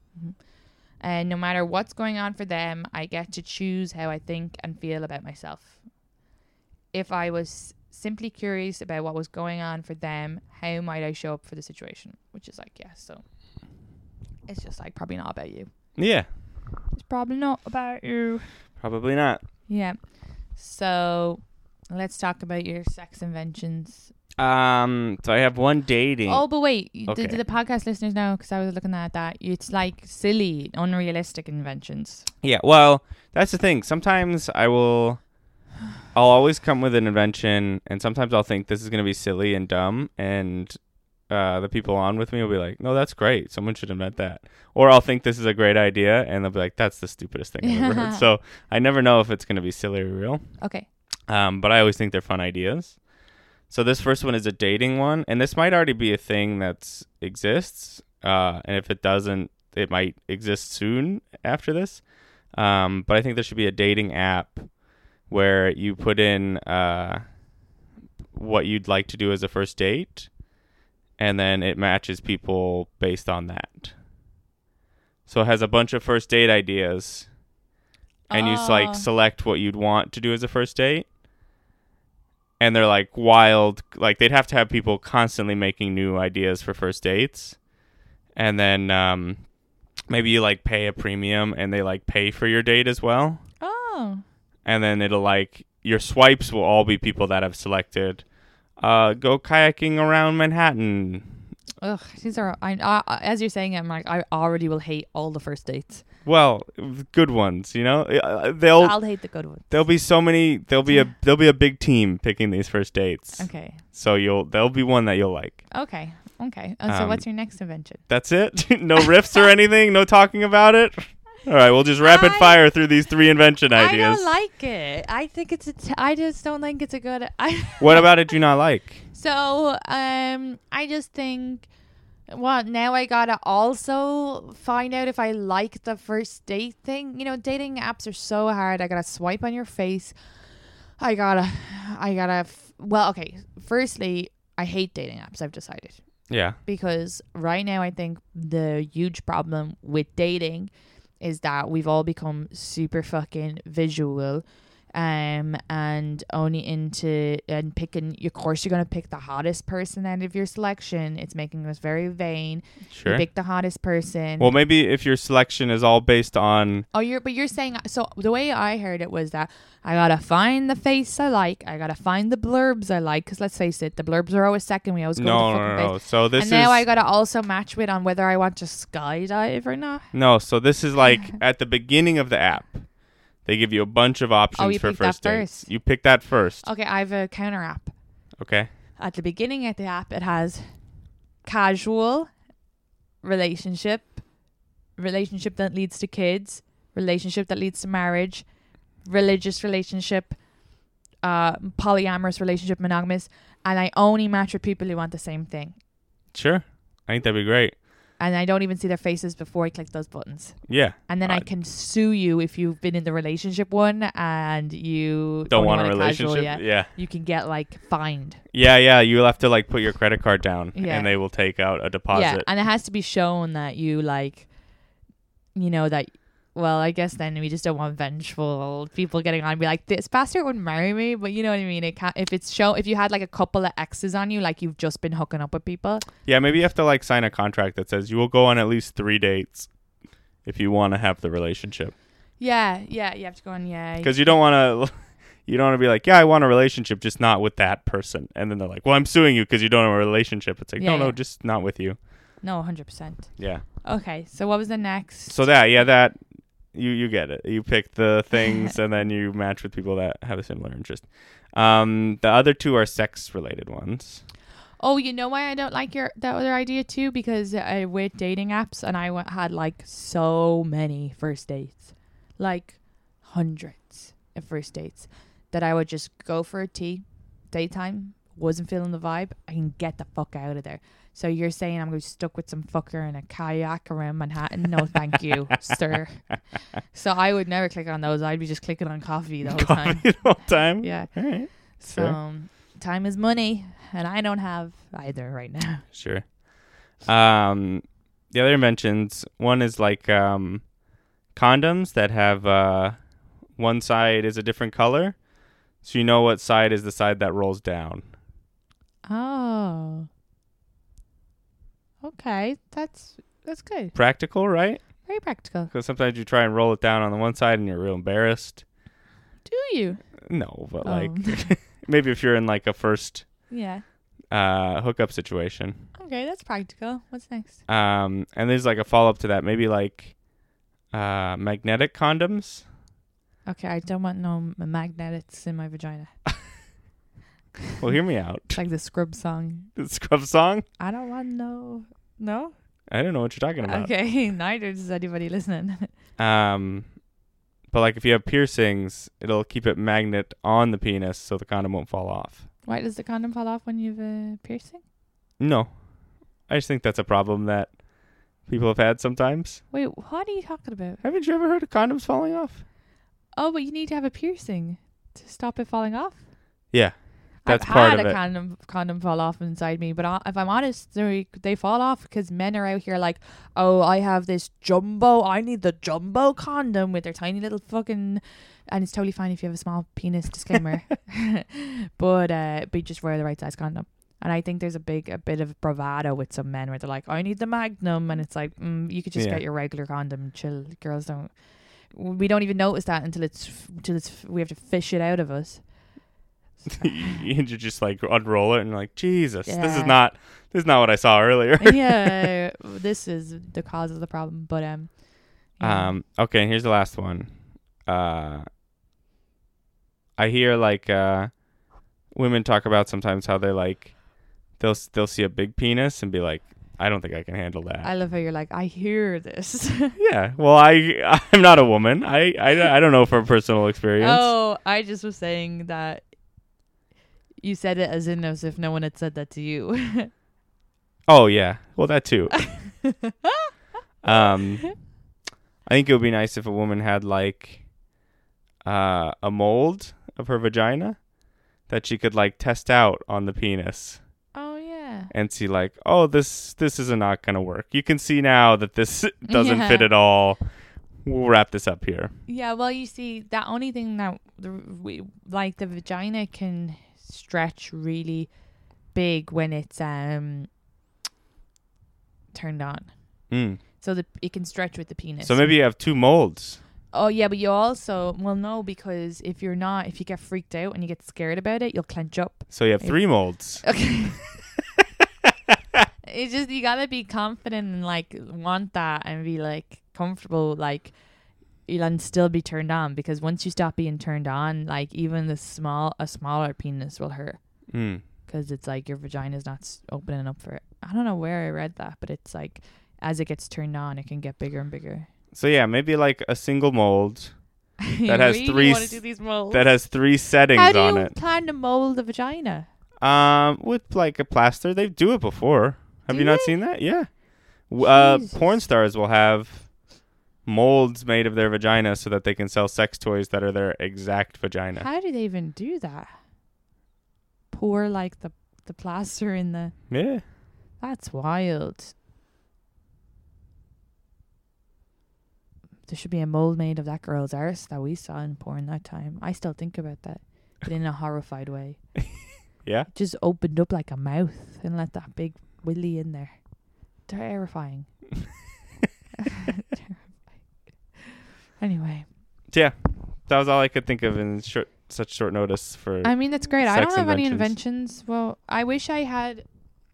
And no matter what's going on for them, I get to choose how I think and feel about myself. If I was simply curious about what was going on for them, how might I show up for the situation? Which is like, so it's just like probably not about you. Yeah. It's probably not about you. Probably not. Yeah. So let's talk about your sex inventions. So I have one dating. Oh, but wait. Okay. Did the podcast listeners know? Because I was looking at that. It's like silly, unrealistic inventions. Yeah. Well, that's the thing. Sometimes I'll always come with an invention, and sometimes I'll think this is going to be silly and dumb, and the people on with me will be like, no, that's great. Someone should invent that. Or I'll think this is a great idea, and they'll be like, that's the stupidest thing I've ever heard. So I never know if it's going to be silly or real. Okay. But I always think they're fun ideas. So this first one is a dating one, and this might already be a thing that exists. And if it doesn't, it might exist soon after this. But I think there should be a dating app where you put in what you'd like to do as a first date, and then it matches people based on that. So it has a bunch of first date ideas, and you like select what you'd want to do as a first date. And they're like wild, like they'd have to have people constantly making new ideas for first dates. And then maybe you like pay a premium and they like pay for your date as well. Oh. And then it'll like, your swipes will all be people that have selected go kayaking around Manhattan. Ugh, these are, as you're saying it, I'm like, I already will hate all the first dates. Well, good ones, you know. I'll hate the good ones. There'll be so many. There'll be a big team picking these first dates. Okay. So there'll be one that you'll like. Okay. So what's your next invention? That's it. No riffs or anything. No talking about it. All right, we'll just rapid fire through these 3 invention ideas. I don't like it. I think I just don't think it's a good. What about it do you not like? So I just think. Well, now I gotta also find out if I like the first date thing. You know, dating apps are so hard. I gotta swipe on your face. Well, okay. Firstly, I hate dating apps. I've decided. Yeah. Because right now, I think the huge problem with dating is that we've all become super fucking visual. And only into and picking. Of course, you're gonna pick the hottest person out of your selection. It's making us very vain. Sure. You pick the hottest person. Well, maybe if your selection is all based on. You're saying so. The way I heard it was that I gotta find the face I like. I gotta find the blurbs I like. Because let's face it, the blurbs are always second. We always go with the fucking face. So this and now I gotta also match with on whether I want to skydive or not. No. So this is like at the beginning of the app. They give you a bunch of options for first dates. You pick that first. Okay, I have a counter app. Okay. at the beginning of the app, it has casual relationship that leads to kids, relationship that leads to marriage, religious relationship, polyamorous relationship, monogamous, and I only match with people who want the same thing. Sure. I think that'd be great. And I don't even see their faces before I click those buttons. Yeah. And then I can sue you if you've been in the relationship one and you don't want a casual relationship. yet. Yeah. You can get like fined. Yeah. You'll have to like put your credit card down Yeah. and they will take out a deposit. Yeah. And it has to be shown that you like, you know, that, well, I guess then we just don't want vengeful people getting on and be like, this bastard wouldn't marry me. But you know what I mean? It can't, if you had like a couple of exes on you, like you've just been hooking up with people. Yeah, maybe you have to like sign a contract that says you will go on at least 3 dates if you want to have the relationship. Yeah, you have to go on, yeah. Because you don't want to be like, yeah, I want a relationship, just not with that person. And then they're like, well, I'm suing you because you don't have a relationship. It's like, no, just not with you. No, 100%. Yeah. Okay, so what was the next? So that you get it. You pick the things and then you match with people that have a similar interest. The other two are sex related ones. Oh, you know why I don't like that other idea too? Because with dating apps, and I had like so many first dates, like hundreds of first dates, that I would just go for a tea, daytime, wasn't feeling the vibe, I can get the fuck out of there. So you're saying I'm going to be stuck with some fucker in a kayak around Manhattan? No, thank you, sir. So I would never click on those. I'd be just clicking on coffee the whole time. The whole time? Yeah. All right. So time is money, and I don't have either right now. Sure. The other inventions, one is like condoms that have one side is a different color, so you know what side is the side that rolls down. Oh. Okay, that's good. Practical, right? Very practical. Because sometimes you try and roll it down on the one side and you're real embarrassed. Do you? No, but like maybe if you're in like a first hookup situation. Okay, that's practical. What's next? And there's like a follow up to that, maybe like magnetic condoms. Okay, I don't want no magnets in my vagina. Well, hear me out. It's like the Scrub song. The Scrub song? I don't want no. I don't know what you're talking about. Okay, neither does anybody listening. But like if you have piercings, it'll keep it magnet on the penis so the condom won't fall off. Why does the condom fall off when you have a piercing? No. I just think that's a problem that people have had sometimes. Wait, what are you talking about? Haven't you ever heard of condoms falling off? Oh, but you need to have a piercing to stop it falling off? Yeah. That's I've part had of a it. condom fall off inside me, but if I'm honest, they fall off because men are out here like, oh, I have this I need the jumbo condom with their tiny little fucking, and it's totally fine if you have a small penis, disclaimer, but just wear the right size condom. And I think there's a bit of bravado with some men where they're like, I need the Magnum, and it's like, you could just get your regular condom and chill. Girls we don't even notice that until we have to fish it out of us. So. You just like unroll it and like, Jesus, this is not what I saw earlier. Yeah, this is the cause of the problem. But okay, and here's the last one. I hear like women talk about sometimes how they like they'll see a big penis and be like, I don't think I can handle that. I love how you're like, I hear this. Yeah, well, I'm not a woman. I don't know from personal experience. Oh, I just was saying that. You said it as if no one had said that to you. Oh, yeah. Well, that too. I think it would be nice if a woman had like a mold of her vagina that she could like test out on the penis. Oh, yeah. And see like, oh, this is not going to work. You can see now that this doesn't fit at all. We'll wrap this up here. Yeah, well, you see, the only thing that the vagina can stretch really big when it's turned on. So it can stretch with the penis. So maybe you have two molds. Oh yeah, but you also no, because if you get freaked out and you get scared about it, you'll clench up. So you have 3 molds. Okay. It's just you gotta be confident and like want that and be like comfortable, like you'll still be turned on, because once you stop being turned on, like even a smaller penis will hurt. because it's like your vagina's not opening up for it. I don't know where I read that, but it's like as it gets turned on, it can get bigger and bigger. So yeah, maybe like a single mold that has really three want to do these molds. that has 3 settings How do on you it. plan to mold the vagina? With like a plaster, they do it before. Have Do you not they? seen that? Yeah. Jesus. Porn stars will have molds made of their vagina so that they can sell sex toys that are their exact vagina. How do they even do that? Pour like the plaster in the. Yeah. That's wild. There should be a mold made of that girl's arse that we saw in porn that time. I still think about that, but in a horrified way. Yeah. Just opened up like a mouth and let that big willy in there. Terrifying. Anyway. Yeah. That was all I could think of in such short notice for. I mean, that's great. I sex don't have any inventions. inventions. Well, I wish I had.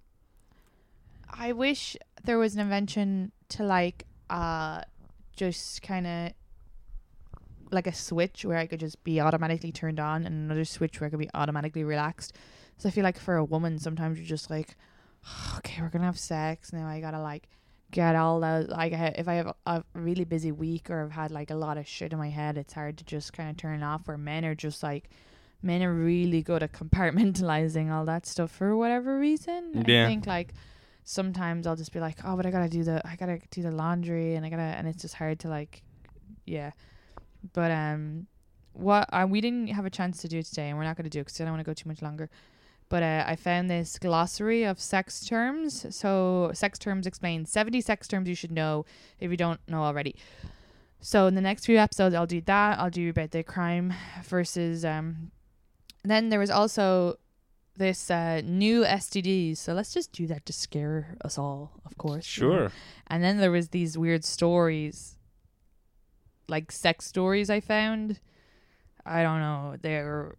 I wish there was an invention to like, just kind of like a switch where I could just be automatically turned on, and another switch where I could be automatically relaxed. So I feel like for a woman, sometimes you're just like, okay, we're gonna have sex now. I gotta like get all those. Like, if I have a really busy week or I've had like a lot of shit in my head, it's hard to just kind of turn it off. Where men are just like, men are really good at compartmentalizing all that stuff for whatever reason. Yeah. I think like sometimes I'll just be like, oh, but I gotta do the laundry, and it's just hard to like, yeah. But we didn't have a chance to do it today, and we're not gonna do it because I don't want to go too much longer. But I found this glossary of sex terms. So sex terms explain 70 sex terms you should know if you don't know already. So in the next few episodes, I'll do that. I'll do about the crime versus. Then there was also this new STDs. So let's just do that to scare us all, of course. Sure. And then there was these weird stories, like sex stories I found. I don't know. They're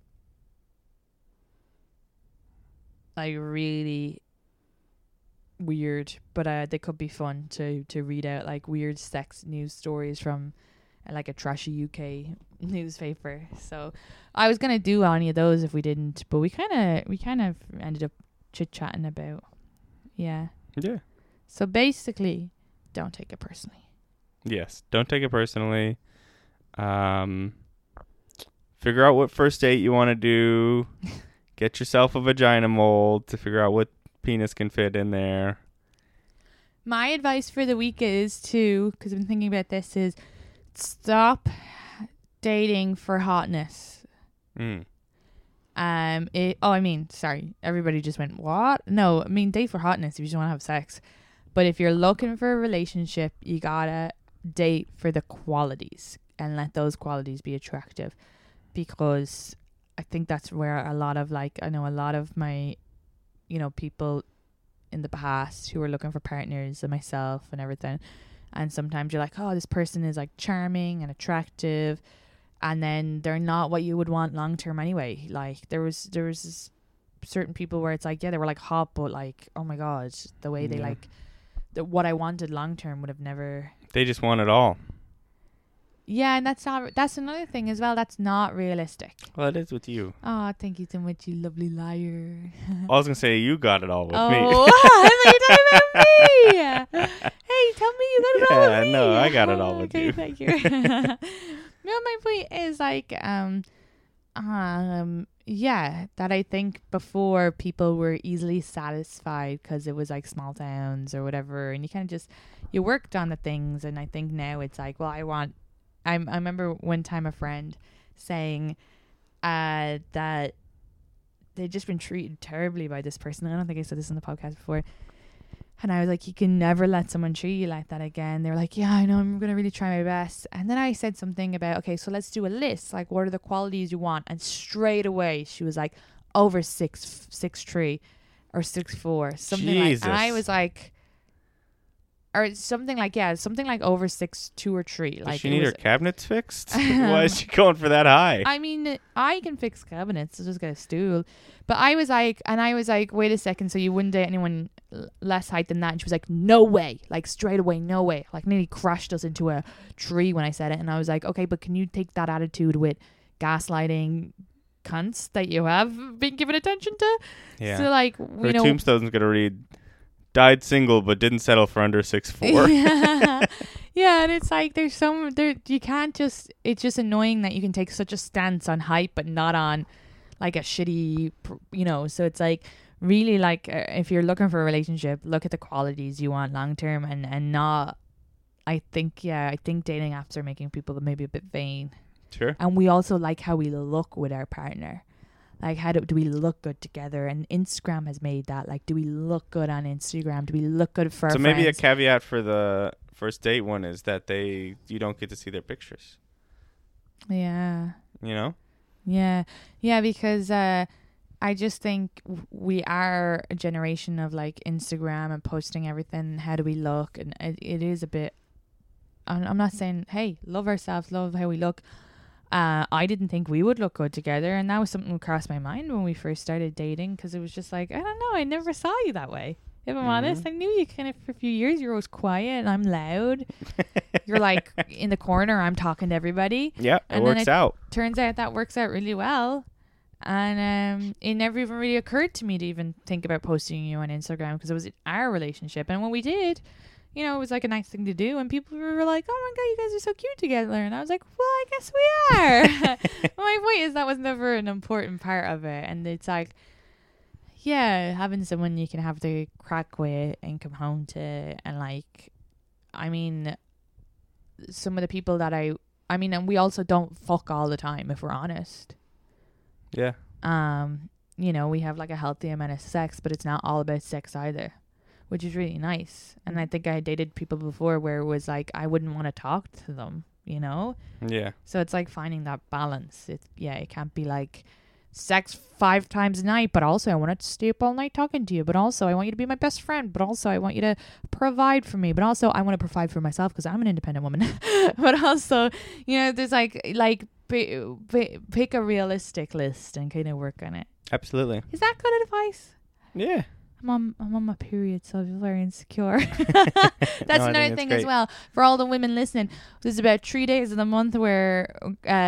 like really weird, but they could be fun to read out, like weird sex news stories from like a trashy UK newspaper. So I was gonna do any of those if we didn't, but we kind of ended up chit chatting about, yeah. Yeah. So basically, don't take it personally. Yes. Don't take it personally. Figure out what first date you want to do. Get yourself a vagina mold to figure out what penis can fit in there. My advice for the week is to, because I've been thinking about this, is stop dating for hotness. Sorry, everybody just went, what? No, I mean, date for hotness if you just want to have sex. But if you're looking for a relationship, you gotta date for the qualities and let those qualities be attractive, because I think that's where a lot of I know a lot of my, people in the past who were looking for partners, and myself and everything. And sometimes you're like, oh, this person is like charming and attractive, and then they're not what you would want long term anyway. Like there was certain people where it's like, yeah, they were like hot, but like, oh my god, the way they what I wanted long term would have never. They just want it all. Yeah, and that's another thing as well. That's not realistic. Well, it is with you. Oh, thank you so much, you lovely liar. I was gonna say you got it all with me. Oh, I thought you were talking about me. Hey, tell me you got it all with me. No, I got it all with okay, you. Thank you. No, my point is like, yeah, that I think before people were easily satisfied because it was like small towns or whatever, and you kind of just you worked on the things, and I think now it's like, well, I remember one time a friend saying that they'd just been treated terribly by this person. I don't think I said this in the podcast before. And I was like, you can never let someone treat you like that again. They were like, yeah, I know, I'm going to really try my best. And then I said something about, okay, so let's do a list. Like, what are the qualities you want? And straight away, she was like, over 6'3" or 6'4", something Jesus. like. And I was like, or something like, yeah, something like over 6'2" or 3. Like, Does she need her cabinets fixed? Why is she going for that high? I mean, I can fix cabinets. I'll just get a stool. But I was like, wait a second. So you wouldn't date anyone less height than that? And she was like, no way. Like straight away, no way. Like nearly crushed us into a tree when I said it. And I was like, okay, but can you take that attitude with gaslighting, cunts that you have been given attention to. Yeah. So like, Her tombstone's gonna read, "Died single but didn't settle for under 6'4". Yeah, and it's like you can't just. It's just annoying that you can take such a stance on hype, but not on like a shitty, So it's like really like if you're looking for a relationship, look at the qualities you want long term, and not. I think dating apps are making people maybe a bit vain. Sure. And we also like how we look with our partner. Like, how do we look good together? And Instagram has made that. Like, do we look good on Instagram? Do we look good for our friends? So maybe a caveat for the first date one is that you don't get to see their pictures. Yeah. You know? Yeah. Yeah, because I just think we are a generation of, like, Instagram and posting everything. How do we look? And it is a bit... I'm not saying, hey, love ourselves, love how we look. I didn't think we would look good together, and that was something that crossed my mind when we first started dating, because it was just like, I don't know, I never saw you that way. If I'm honest, I knew you kind of for a few years. You're always quiet, and I'm loud. You're like in the corner. I'm talking to everybody. Yeah, and it works out. Turns out that works out really well, and it never even really occurred to me to even think about posting you on Instagram, because it was our relationship, and when we did. It was like a nice thing to do, and people were like, "Oh my god, you guys are so cute together," and I was like, "Well, I guess we are." My point is that was never an important part of it, and it's like, yeah, having someone you can have the crack with and come home to, and like, I mean, some of the people that and we also don't fuck all the time, if we're honest. Yeah. We have like a healthy amount of sex, but it's not all about sex either. Which is really nice. And I think I dated people before where it was like I wouldn't want to talk to them, Yeah. So it's like finding that balance. It can't be like sex 5 times a night, but also I want to stay up all night talking to you, but also I want you to be my best friend, but also I want you to provide for me, but also I want to provide for myself because I'm an independent woman. But also, there's like pick a realistic list and kind of work on it. Absolutely. Is that good advice? Yeah. I'm on my period, so I feel very insecure. That's another thing as well. For all the women listening, there's about 3 days of the month where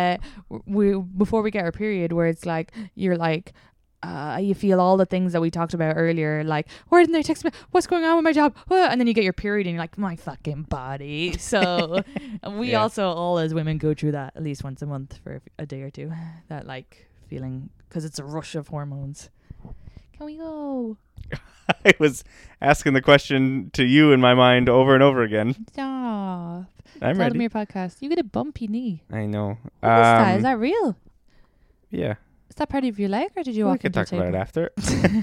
before we get our period, where it's like you're like you feel all the things that we talked about earlier, like why didn't they text me? What's going on with my job? And then you get your period and you're like, my fucking body. So we also all as women go through that at least once a month for a day or two. That like feeling, because it's a rush of hormones. Can we go? I was asking the question to you in my mind over and over again. Stop. I'm Tell ready. them your podcast. You get a bumpy knee. I know. What is that? Is that real? Yeah. Is that part of your leg, or did you walk We can into talk the about table?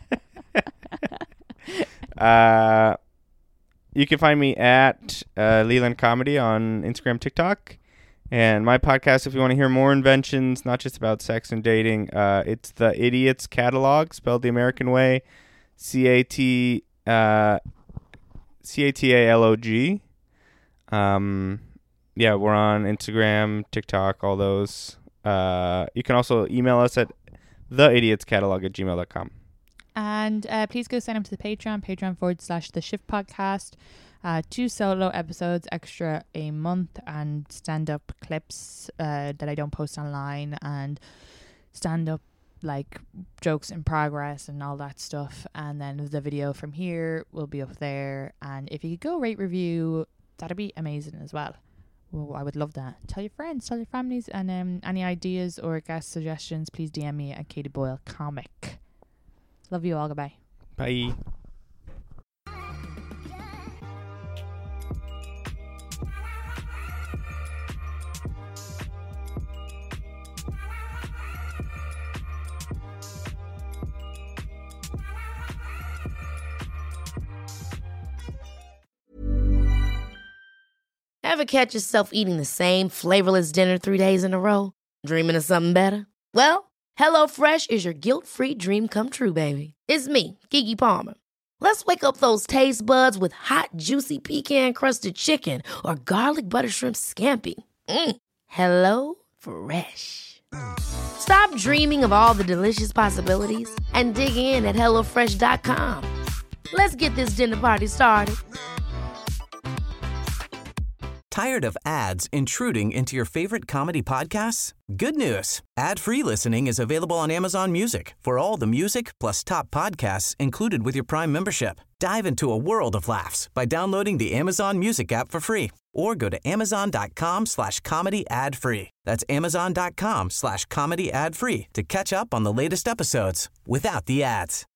it after. You can find me at Leland Comedy on Instagram, TikTok. And my podcast, if you want to hear more inventions, not just about sex and dating, it's The Idiot's Catalog, spelled the American way, CATALOG. Yeah, we're on Instagram, TikTok, all those. You can also email us at theidiot'scatalog@gmail.com. And please go sign up to the Patreon.com/The Shift Podcast. 2 solo episodes extra a month, and stand-up clips that I don't post online, and stand-up like jokes in progress and all that stuff. And then the video from here will be up there. And if you could go rate, review, that'd be amazing as well. Well, I would love that. Tell your friends, tell your families, and any ideas or guest suggestions, please DM me at Katie Boyle Comic. Love you all. Goodbye. Bye. Ever catch yourself eating the same flavorless dinner 3 days in a row? Dreaming of something better? Well, HelloFresh is your guilt-free dream come true, baby. It's me, Keke Palmer. Let's wake up those taste buds with hot, juicy pecan-crusted chicken or garlic butter shrimp scampi. HelloFresh. Stop dreaming of all the delicious possibilities and dig in at HelloFresh.com. Let's get this dinner party started. Tired of ads intruding into your favorite comedy podcasts? Good news. Ad-free listening is available on Amazon Music for all the music plus top podcasts included with your Prime membership. Dive into a world of laughs by downloading the Amazon Music app for free or go to amazon.com/comedy ad-free. That's amazon.com/comedy ad-free to catch up on the latest episodes without the ads.